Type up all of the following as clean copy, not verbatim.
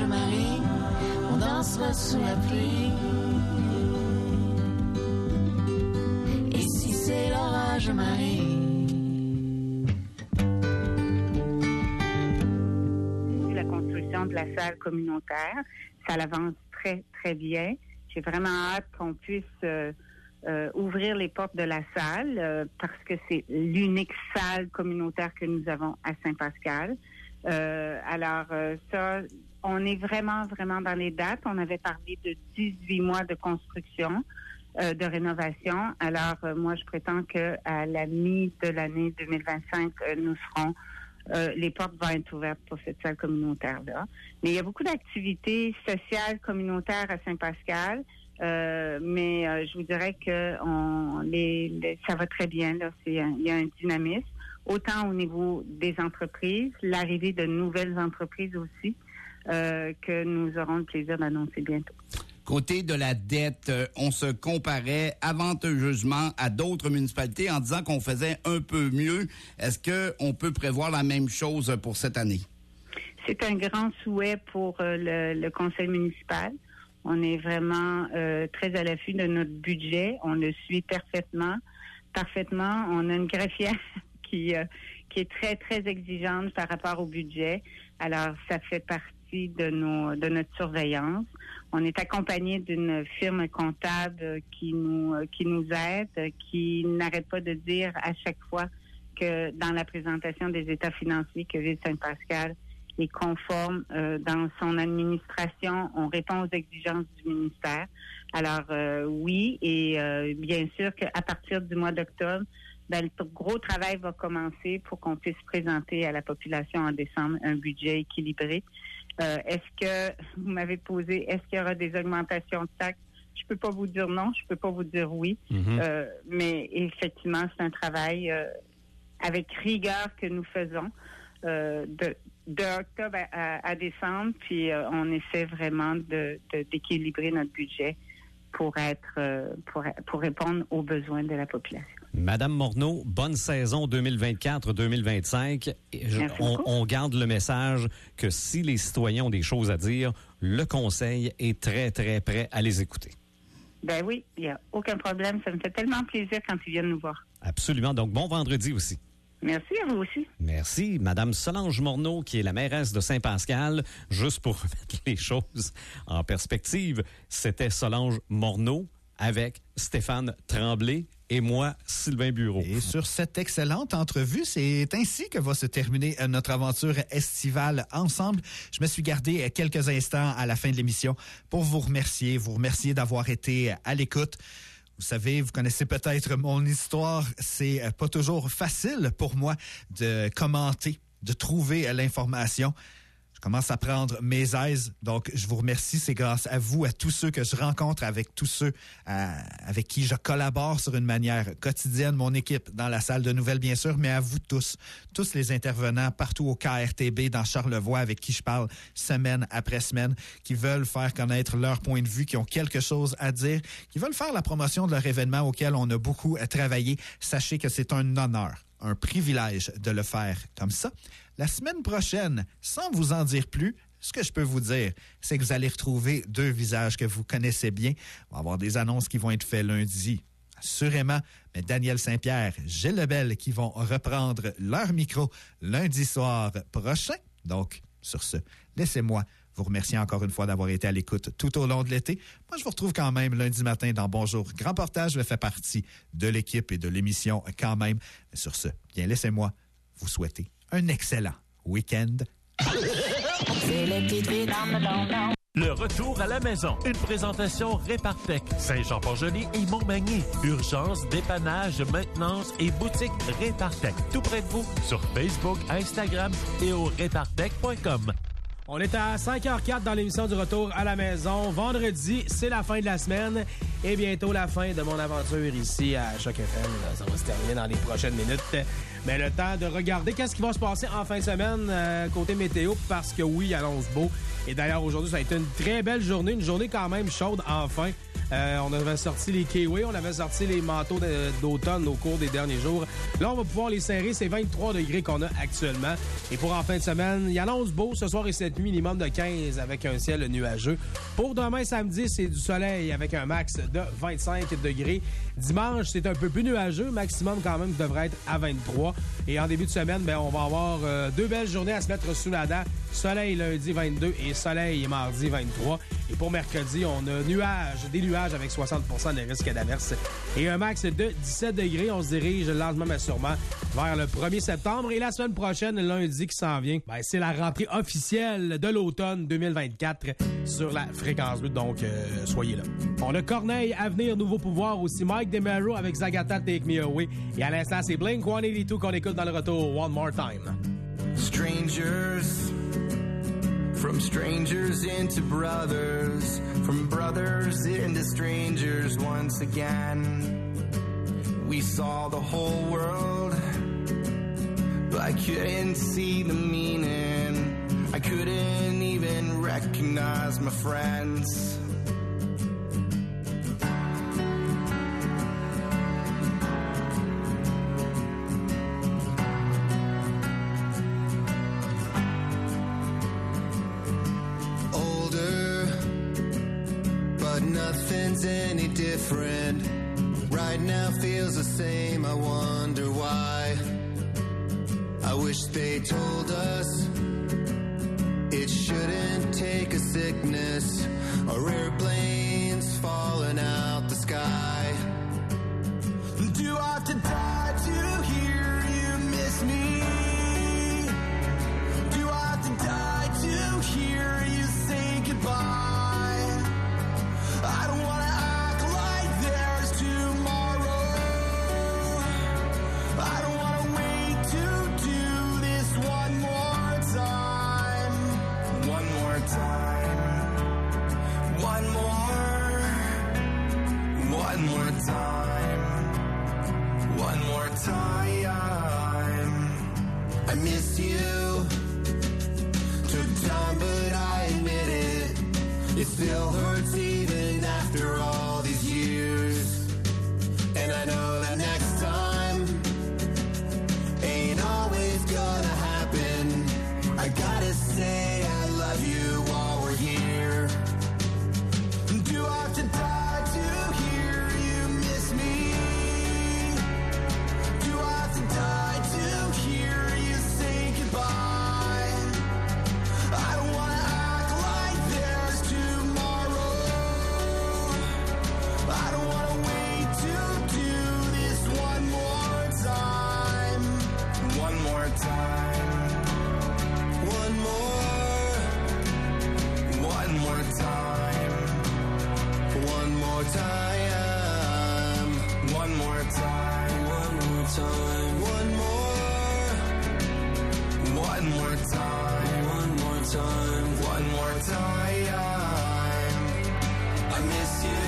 Marie, on dansera sous la pluie. Et si c'est l'orage, Marie. La construction de la salle communautaire, ça avance très, très bien. J'ai vraiment hâte qu'on puisse ouvrir les portes de la salle parce que c'est l'unique salle communautaire que nous avons à Saint-Pascal. Alors, ça, on est vraiment, vraiment dans les dates. On avait parlé de 18 mois de construction, de rénovation. Alors, moi, je prétends que à la mi de l'année 2025, nous serons les portes vont être ouvertes pour cette salle communautaire-là. Mais il y a beaucoup d'activités sociales communautaires à Saint-Pascal. Mais je vous dirais que ça va très bien. Là, il y a un dynamisme, autant au niveau des entreprises, l'arrivée de nouvelles entreprises aussi, que nous aurons le plaisir d'annoncer bientôt. Côté de la dette, on se comparait avantageusement à d'autres municipalités en disant qu'on faisait un peu mieux. Est-ce qu'on peut prévoir la même chose pour cette année? C'est un grand souhait pour le conseil municipal. On est vraiment très à l'affût de notre budget. On le suit parfaitement. On a une greffière qui est très, très exigeante par rapport au budget. Alors, ça fait partie de notre surveillance. On est accompagné d'une firme comptable qui nous aide, qui n'arrête pas de dire à chaque fois que dans la présentation des états financiers que Ville Saint-Pascal est conforme dans son administration. On répond aux exigences du ministère. Alors, oui, et bien sûr qu'à partir du mois d'octobre, le gros travail va commencer pour qu'on puisse présenter à la population en décembre un budget équilibré. Est-ce que, vous m'avez posé, est-ce qu'il y aura des augmentations de taxes? Je peux pas vous dire non, je peux pas vous dire oui. Mm-hmm. Mais effectivement, c'est un travail avec rigueur que nous faisons de octobre à décembre, puis on essaie vraiment d'équilibrer notre budget pour répondre aux besoins de la population. Madame Morneau, bonne saison 2024-2025. On garde le message que si les citoyens ont des choses à dire, le Conseil est très, très prêt à les écouter. Ben oui, il n'y a aucun problème. Ça me fait tellement plaisir quand ils viennent nous voir. Absolument. Donc, bon vendredi aussi. Merci à vous aussi. Merci. Madame Solange Morneau, qui est la mairesse de Saint-Pascal, juste pour remettre les choses en perspective, c'était Solange Morneau avec Stéphane Tremblay et moi, Sylvain Bureau. Et sur cette excellente entrevue, c'est ainsi que va se terminer notre aventure estivale ensemble. Je me suis gardé quelques instants à la fin de l'émission pour vous remercier d'avoir été à l'écoute. Vous savez, vous connaissez peut-être mon histoire. C'est pas toujours facile pour moi de commenter, de trouver l'information. Je commence à prendre mes aises. Donc, je vous remercie. C'est grâce à vous, à tous ceux que je rencontre, avec tous ceux avec qui je collabore sur une manière quotidienne, mon équipe dans la salle de nouvelles, bien sûr, mais à vous tous les intervenants partout au KRTB dans Charlevoix avec qui je parle semaine après semaine, qui veulent faire connaître leur point de vue, qui ont quelque chose à dire, qui veulent faire la promotion de leur événement auquel on a beaucoup travaillé. Sachez que c'est un honneur, un privilège de le faire comme ça. La semaine prochaine, sans vous en dire plus, ce que je peux vous dire, c'est que vous allez retrouver deux visages que vous connaissez bien. On va avoir des annonces qui vont être faites lundi, assurément, mais Daniel Saint-Pierre, Gilles Lebel qui vont reprendre leur micro lundi soir prochain. Donc, sur ce, laissez-moi vous remercier encore une fois d'avoir été à l'écoute tout au long de l'été. Moi, je vous retrouve quand même lundi matin dans Bonjour Grand Portage. Je fais partie de l'équipe et de l'émission quand même. Mais sur ce, bien, laissez-moi vous souhaiter un excellent week-end. Le retour à la maison. Une présentation Répartec, Saint-Jean-Port-Joli et Montmagny. Urgence, dépannage, maintenance et boutique Répartec. Tout près de vous sur Facebook, Instagram et au répartec.com. On est à 5h04 dans l'émission du retour à la maison. Vendredi, c'est la fin de la semaine et bientôt la fin de mon aventure ici à Choc FM. Ça va se terminer dans les prochaines minutes. Mais le temps de regarder qu'est-ce qui va se passer en fin de semaine côté météo, parce que oui, il annonce beau. Et d'ailleurs, aujourd'hui, ça a été une très belle journée, une journée quand même chaude enfin. On avait sorti les kiwis, on avait sorti les manteaux d'automne au cours des derniers jours. Là, on va pouvoir les serrer. C'est 23 degrés qu'on a actuellement. Et pour en fin de semaine, il annonce beau ce soir et cette nuit, minimum de 15 avec un ciel nuageux. Pour demain, samedi, c'est du soleil avec un max de 25 degrés. Dimanche, c'est un peu plus nuageux. Maximum, quand même, devrait être à 23. Et en début de semaine, on va avoir 2 belles journées à se mettre sous la dent. Soleil lundi 22 et soleil mardi 23. Et pour mercredi, on a des nuages avec 60% de risque d'averse. Et un max de 17 degrés. On se dirige lentement mais sûrement vers le 1er septembre. Et la semaine prochaine, lundi qui s'en vient, c'est la rentrée officielle de l'automne 2024 sur la fréquence bleue. Donc, soyez là. On a Corneille, Avenir, Nouveau Pouvoir. Aussi Mike DeMero avec Zagata, Take Me Away. Et à l'instant, c'est Blink-182 qu'on écoute dans le retour. One More Time. Strangers, from strangers into brothers, from brothers into strangers once again. We saw the whole world, but I couldn't see the meaning. I couldn't even recognize my friends. Nothing's any different. Right now feels the same. I wonder why. I wish they told us it shouldn't take a sickness or airplanes falling out the sky. Do I have to die to hear you miss me? Do I have to die to hear you say goodbye? I don't wanna act like there's tomorrow. I don't wanna wait to do this one more time. One more time. One more. One more time. One more time. I miss you. Took time, but I admit it. It still hurts even after all these years. And I know that next time ain't always gonna happen. I gotta say I love you while we're here. Do I have to die to hear you miss me? Do I have to die to hear you say goodbye? I don't wanna act like there's tomorrow. I don't wanna wait to do this one more time. One more time. One more. One more time. One more time. One more time. One more time. One more. One more time. One more time. One more time. I miss you.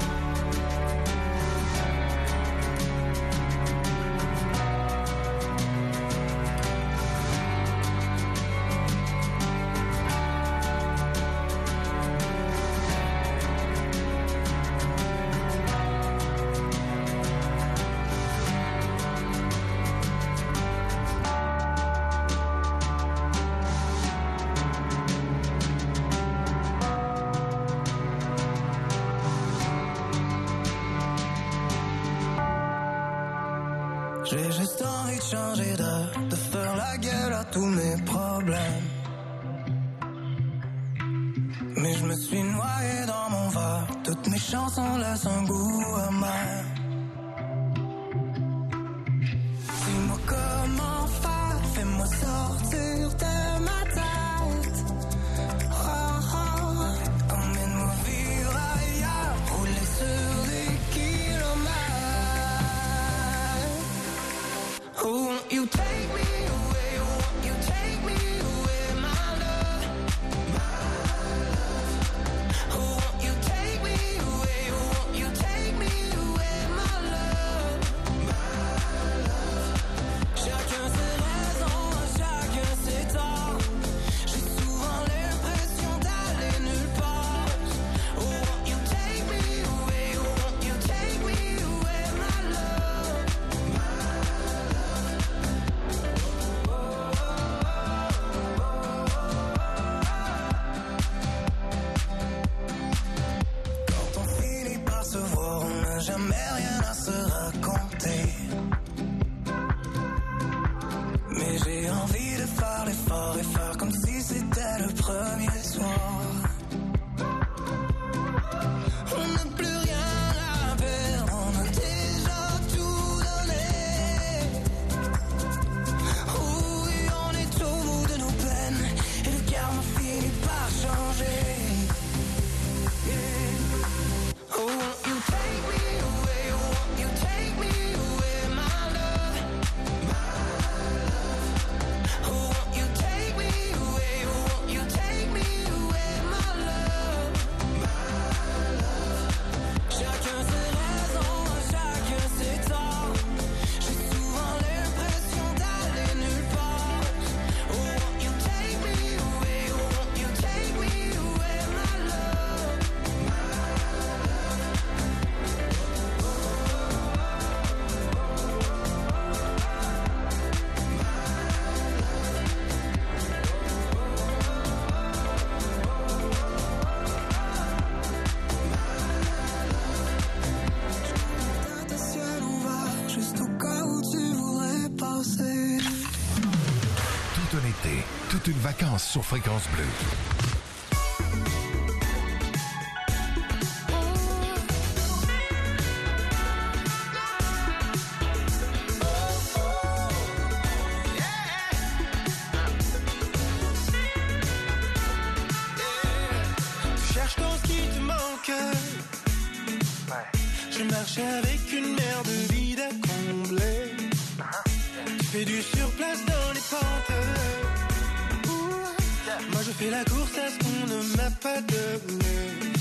J'ai juste envie de changer de faire la gueule à tous mes problèmes. Mais je me suis noyé dans mon verre, toutes mes chansons laissent un goût amer. Dis-moi comment faire, fais-moi sortir de ma tête. Oh, oh, emmène-moi vivre ailleurs, rouler sur des kilomètres. Oh, won't you take me away, oh, won't you take me away, my love, my love. Oh, won't you take me away, oh, won't you take me away, my de faire l'effort et faire comme si c'était le premier soir. On n'a plus rien à perdre, on a déjà tout donné. Oui, on est au bout de nos peines et le karma finit par changer. Yeah. Oh, won't you take me away, oh, won't you take me away, my love, my love. Oh, won't you take me away, oh, won't you take me away, my love, my love. Chacun ses raisons, chacun ses torts. J'ai souvent l'impression d'aller nulle part. Oh, won't you take me away, oh, won't you take me away, my love, my love. Ta ciel ouvert, juste au cas où tu voudrais passer. Tout un été, toute une vacance sur Fréquence Bleue. Tu cherches dans ce qui te manque. Je marchais avec une mer de vide à combler. Tu fais du surplace dans les pentes. Moi je fais la course à ce qu'on ne m'a pas donné.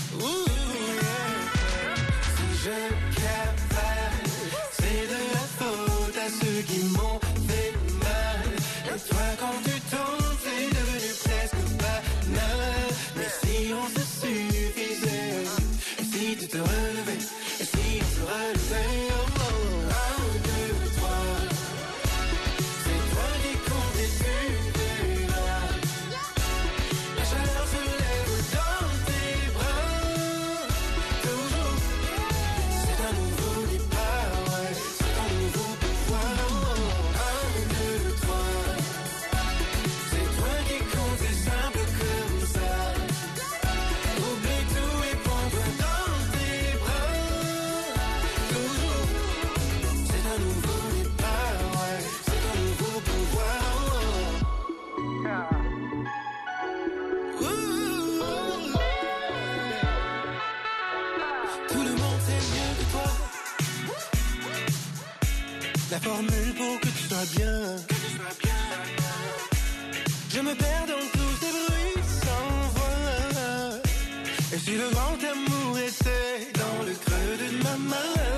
Si je cavale, c'est de la faute à ceux qui m'ont fait mal. Et toi quand tu tombes, c'est devenu presque banal. Mais si on se suffisait, et si tu te relevais, et si on se relevait, oh, oh, 1, 2, 3. C'est toi qui comptes et tu verras. La chaleur se lève dans tes bras. Toujours, c'est un nouveau départ, ouais. C'est un nouveau pouvoir, oh, 1, 2, 3. C'est toi qui comptes, c'est simple comme ça. Oublie tout et prends-toi dans tes bras. Toujours, c'est un nouveau départ, ouais. C'est un nouveau pouvoir, tout le monde sait mieux que toi la formule pour que tu sois bien. Je me perds dans tous ces bruits sans voix. Et si le grand amour était dans le creux de ma main,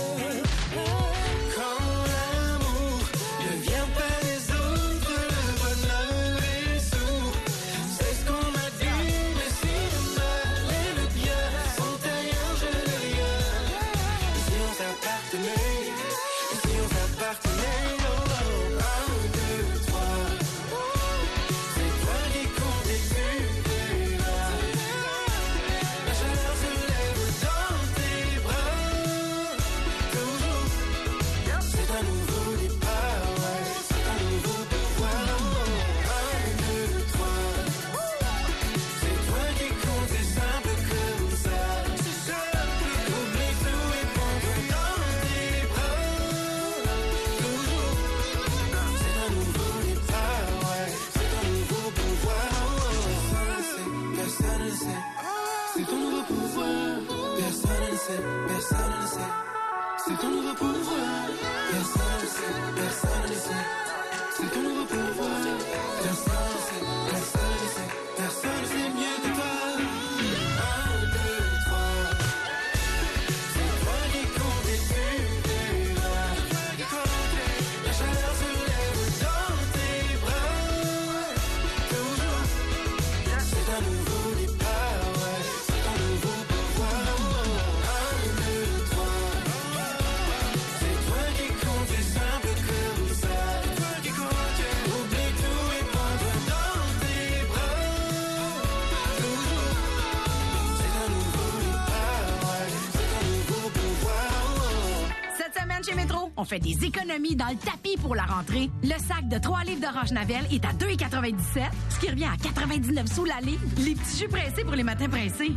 quand l'amour ne vient pas des autres, le bonheur est sourd. C'est ce qu'on m'a dit, mais si le mal et le bien sont ailleurs, je ne veux rien. Et si on s'appartenait, et si on s'appartenait, oh, oh, 1, 2, 3. C'est toi qui comptes et tu verras. La chaleur se lève dans tes bras. Toujours, c'est un nouveau départ, ouais. C'est un nouveau pouvoir, oh, 1, 2, 3. C'est toi qui comptes, c'est simple comme ça. C'est simple. Oublie tout et prends-toi dans tes bras. Toujours, c'est un nouveau départ, ouais. C'est un nouveau pouvoir, oh. Personne ne sait, c'est ton nouveau pouvoir. Personne ne sait, personne ne sait. C'est ton nouveau pouvoir. Personne ne sait, personne ne sait. C'est ton nouveau pouvoir. Personne ne sait, personne ne sait. Personne ne sait mieux que toi. 1, 2, 3. C'est toi qui comptes et tu verras. La chaleur se lève dans tes bras. Toujours, c'est un nouveau départ, ouais. C'est un nouveau pouvoir, oh, 1, 2, 3. C'est toi qui comptes, c'est simple comme ça. Oublie semaine chez Métro, on fait des économies dans le tapis pour la rentrée. Le sac de 3 livres d'orange Navel est à 2,97 $, ce qui revient à 99 sous la livre. Les petits jus pressés pour les matins pressés,